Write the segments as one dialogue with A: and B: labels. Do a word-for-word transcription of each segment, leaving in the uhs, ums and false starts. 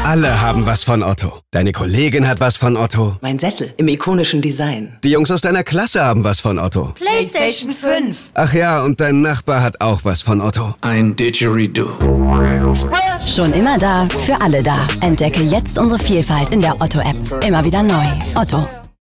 A: Alle haben was von Otto. Deine Kollegin hat was von Otto.
B: Mein Sessel im ikonischen Design.
A: Die Jungs aus deiner Klasse haben was von Otto.
C: PlayStation fünf.
A: Ach ja, und dein Nachbar hat auch was von Otto.
D: Ein Didgeridoo.
E: Schon immer da, für alle da. Entdecke jetzt unsere Vielfalt in der Otto-App. Immer wieder neu. Otto.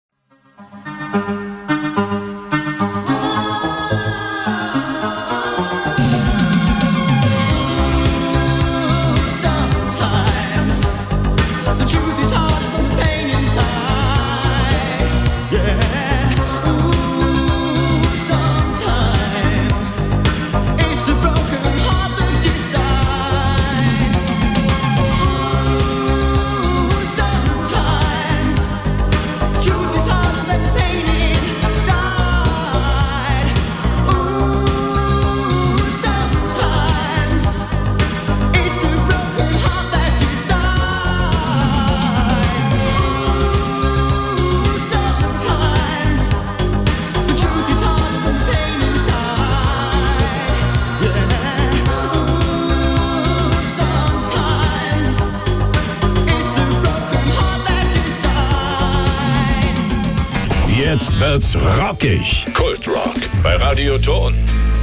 F: Jetzt wird's rockig. Kultrock bei Radio Ton.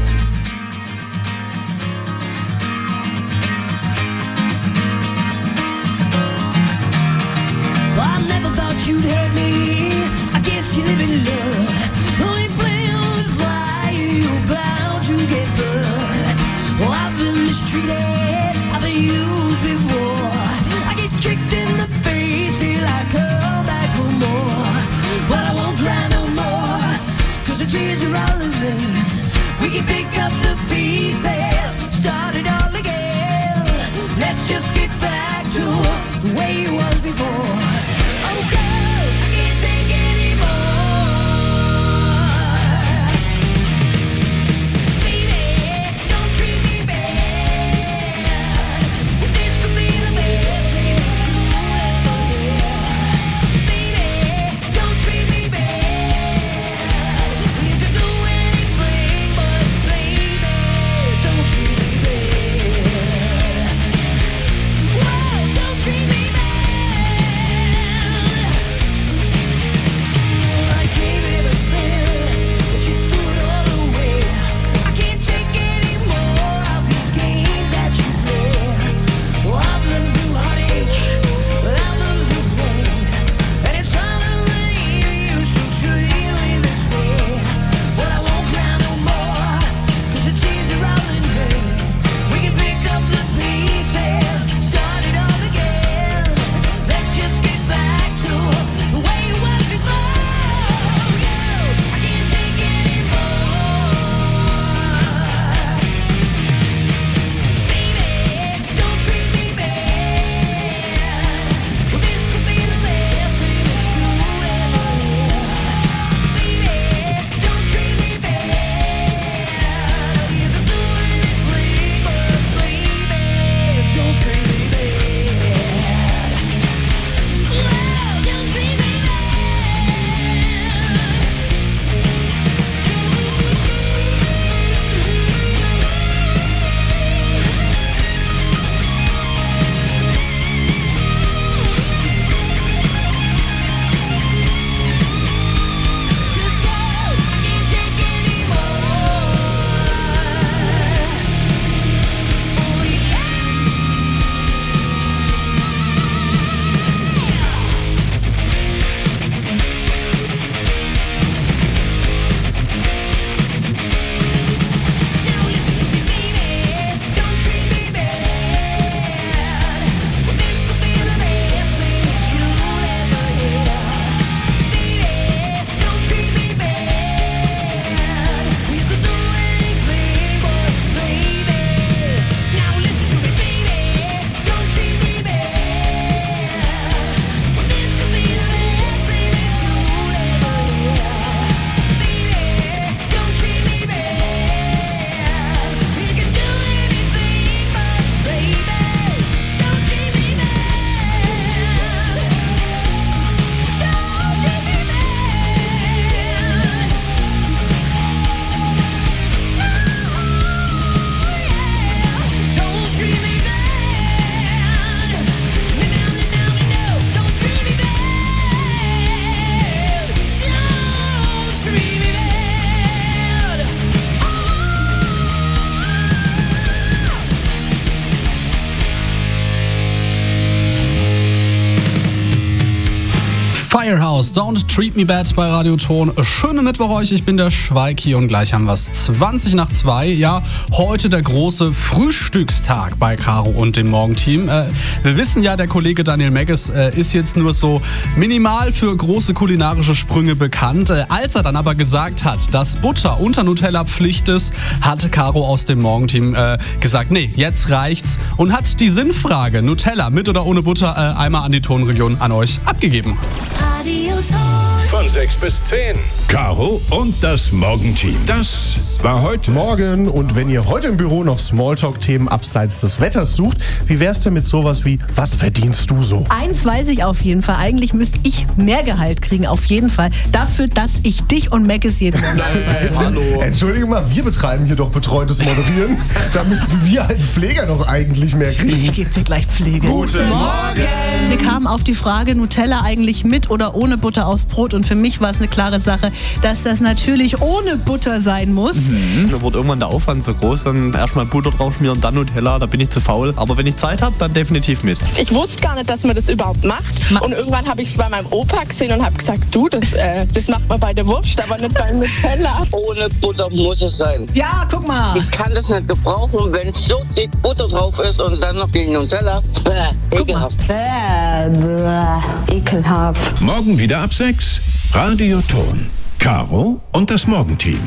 G: I never thought you'd hurt me. I guess you live in love. Only plan was fire, you're bound to get burned. Oh, I've been mistreated, I've been used before. I get kicked in the face, feel I come back for more. But I won't cry no more, cause the tears are all in vain. We can pick up the pieces, start it all again. Let's just get back to the way it was before. Oh girl, I can't take anymore. Baby, don't treat me bad. Well, this could be the best thing true ever. Baby, don't treat me bad. You can do anything, but baby, don't treat me bad. Whoa, don't treat me bad.
C: Firehouse, Don't Treat Me Bad bei Radio Ton. Schönen Mittwoch euch, ich bin der Schweiki und gleich haben wir es zwanzig nach zwei. Ja, heute der große Frühstückstag bei Caro und dem Morgenteam. Äh, wir wissen ja, der Kollege Daniel Megges äh, ist jetzt nur so minimal für große kulinarische Sprünge bekannt. Äh, als er dann aber gesagt hat, dass Butter unter Nutella Pflicht ist, hatte Caro aus dem Morgenteam äh, gesagt, nee, jetzt reicht's und hat die Sinnfrage Nutella mit oder ohne Butter äh, einmal an die Tonregion an euch abgegeben.
F: Von sechs bis zehn. Caro und das Morgenteam. Das war heute
D: Morgen. Und wenn ihr heute im Büro noch Smalltalk-Themen abseits des Wetters sucht, wie wär's denn mit sowas wie, was verdienst du so?
H: Eins weiß ich auf jeden Fall. Eigentlich müsste ich mehr Gehalt kriegen, auf jeden Fall. Dafür, dass ich dich und Megges jeden Morgen aushalte.
D: Hallo. Entschuldige mal, wir betreiben hier doch betreutes Moderieren. Da müssten wir als Pfleger doch eigentlich mehr kriegen.
H: Ich gebe dir gleich Pflege.
D: Guten Morgen!
H: Wir kamen auf die Frage, Nutella eigentlich mit oder ohne Butter aufs Brot. Und für mich war es eine klare Sache, dass das natürlich ohne Butter sein muss.
I: Mhm. Da wird irgendwann der Aufwand so groß, dann erstmal Butter drauf schmieren, dann Nutella, da bin ich zu faul. Aber wenn ich Zeit habe, dann definitiv mit.
J: Ich wusste gar nicht, dass man das überhaupt macht. Und irgendwann habe ich es bei meinem Opa gesehen und habe gesagt, du, das, äh, das macht man bei der Wurst, aber nicht beim Nutella.
K: Ohne Butter muss es sein.
H: Ja, guck mal.
K: Ich kann das nicht gebrauchen, wenn so dick Butter drauf ist und dann noch die Nutella. Bäh, ekelhaft.
L: Bäh, bäh, ekelhaft.
F: Morgen wieder ab sechs. Radio Ton. Caro und das Morgenteam.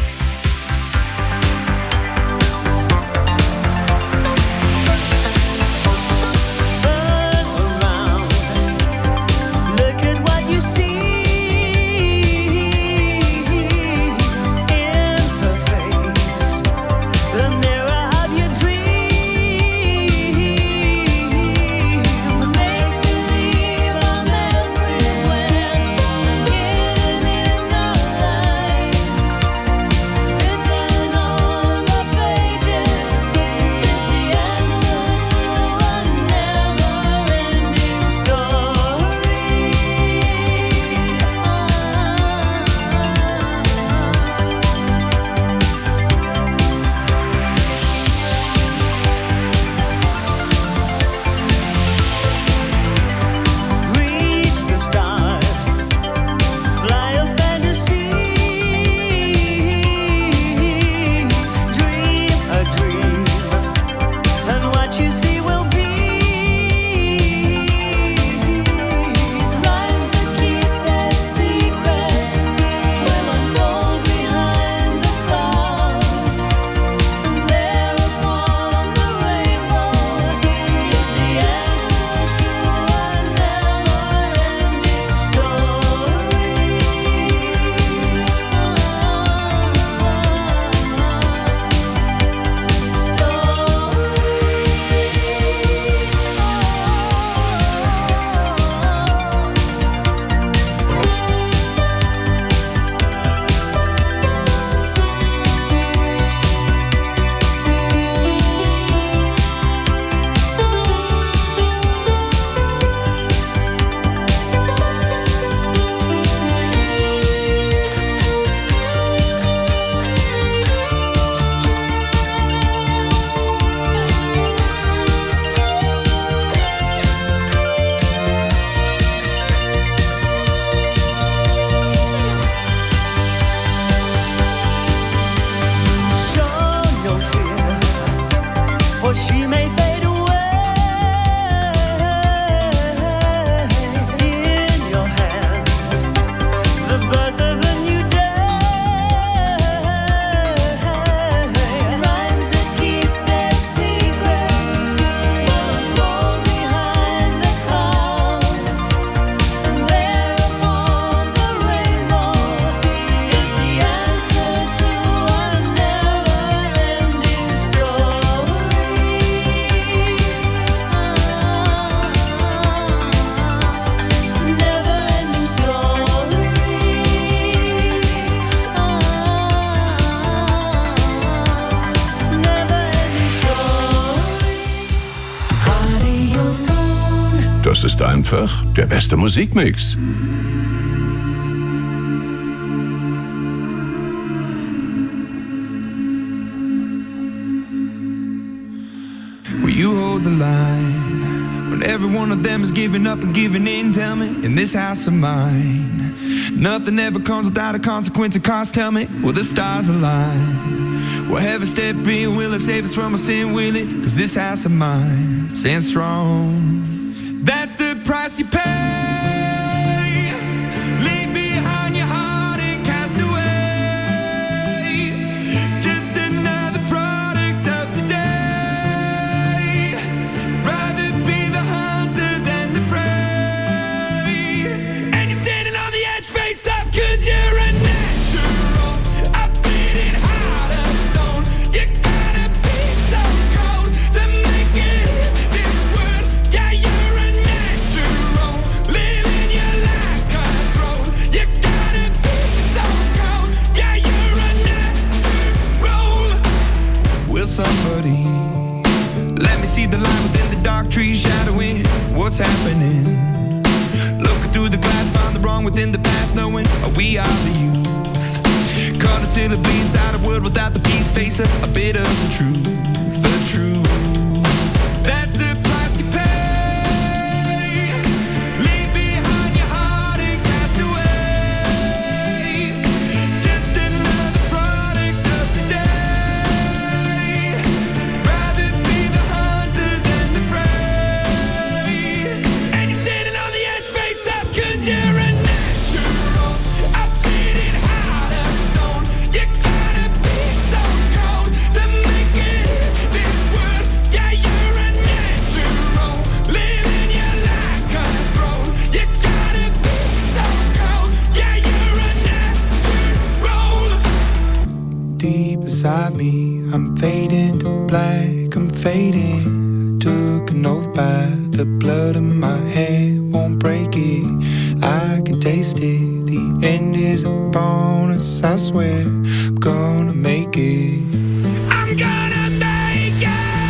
F: Das ist einfach der beste Musikmix.
M: Will you hold the line when every one of them is giving up and giving in. Tell me, in this house of mine, nothing ever comes without a consequence of cost. Tell me, will the stars align? Will heaven step in? Will it save us from our sin? Will it? Cause this house of mine stands strong. That's the price you pay. Leave behind your heart and cast away. Just another product of today. Rather be the hunter than the prey. And you're standing on the edge, face up, cause you're a natural. I beat it hard as stone. You gotta be so cold to make it in this world. Yeah, you're a natural. Living your life cutthroat. You gotta be so cold. Yeah, you're a natural. Will somebody let me see the light within the dark trees shadowing what's happening? Looking through the glass, find the wrong within the past, knowing we are the youth. Caught until it bleeds out, a world without the peace, face a, a bit of the truth, the truth. That's the price you pay. Leave behind your heart and cast away. Just another product of today. Rather be the hunter than the prey. And you're standing on the edge, face up, cause you're a natural. I beat it hard as stone. You gotta be so cold to make it in this world. Yeah, you're a natural. Living your life cutthroat. You gotta be so cold. Yeah, you're a natural. Deep inside me, I'm fading to black, I'm fading. Took an oath by the blood in my hand, won't break it. I can taste it. The end is upon us, I swear. I'm gonna make it. I'm gonna make it.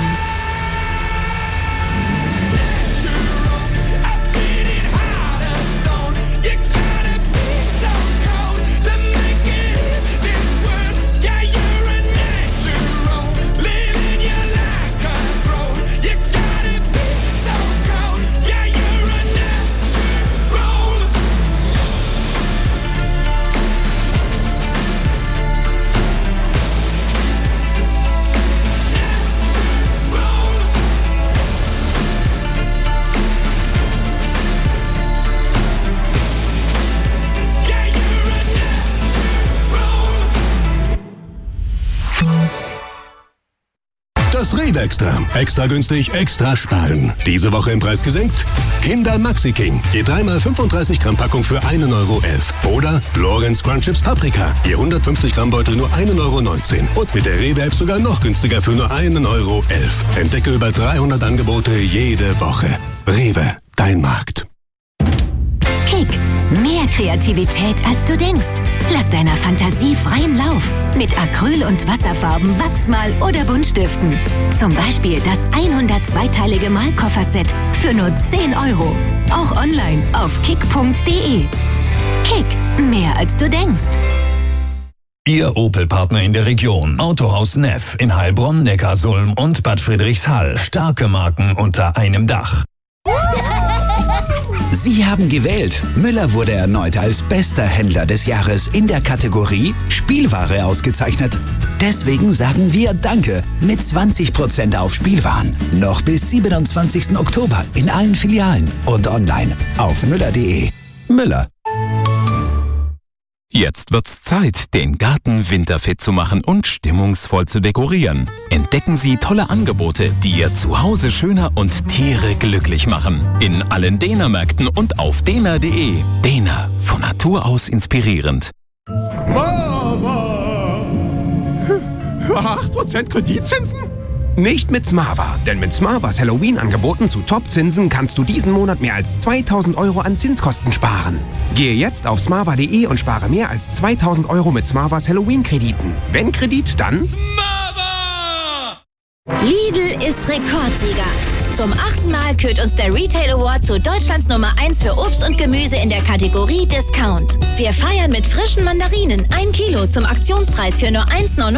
M: Natural. I beat it hard as stone. You gotta be so cold to make it in this world. Yeah, you're a natural. Living your life cutthroat. You gotta be so cold. Yeah, you're a natural. Yeah, you're a natural.
F: Das Rewe Extra. Extra günstig, extra sparen. Diese Woche im Preis gesenkt? Kinder Maxi King. Je dreimal fünfunddreißig Gramm Packung für einen Euro elf. Oder Lorenz Crunch Chips Paprika. Je hundertfünfzig Gramm Beutel nur einen Euro neunzehn. Und mit der Rewe App sogar noch günstiger für nur einen Euro elf. Entdecke über dreihundert Angebote jede Woche. Rewe, dein Markt.
N: Kick. Mehr Kreativität, als du denkst. Lass deiner Fantasie freien Lauf. Mit Acryl- und Wasserfarben, Wachsmal oder Buntstiften. Zum Beispiel das hundertzweiteilige Malkofferset für nur zehn Euro. Auch online auf kick punkt de. Kick. Mehr, als du denkst.
O: Ihr Opel-Partner in der Region. Autohaus Neff in Heilbronn, Neckarsulm und Bad Friedrichshall. Starke Marken unter einem Dach.
P: Sie haben gewählt. Müller wurde erneut als bester Händler des Jahres in der Kategorie Spielware ausgezeichnet. Deswegen sagen wir Danke mit zwanzig Prozent auf Spielwaren. Noch bis siebenundzwanzigsten Oktober in allen Filialen und online auf müller punkt de. Müller.
Q: Jetzt wird's Zeit, den Garten winterfit zu machen und stimmungsvoll zu dekorieren. Entdecken Sie tolle Angebote, die Ihr Zuhause schöner und Tiere glücklich machen. In allen Dena-Märkten und auf dena punkt de. Dena, von Natur aus inspirierend.
R: Mama! acht Prozent Kreditzinsen? Nicht mit Smava, denn mit Smavas Halloween-Angeboten zu Top-Zinsen kannst du diesen Monat mehr als zweitausend Euro an Zinskosten sparen. Gehe jetzt auf smava punkt de und spare mehr als zweitausend Euro mit Smavas Halloween-Krediten. Wenn Kredit, dann... Smava!
S: Lidl ist Rekordsieger. Zum achten Mal kürt uns der Retail Award zu Deutschlands Nummer eins für Obst und Gemüse in der Kategorie Discount. Wir feiern mit frischen Mandarinen ein Kilo zum Aktionspreis für nur eins Euro neunundneunzig.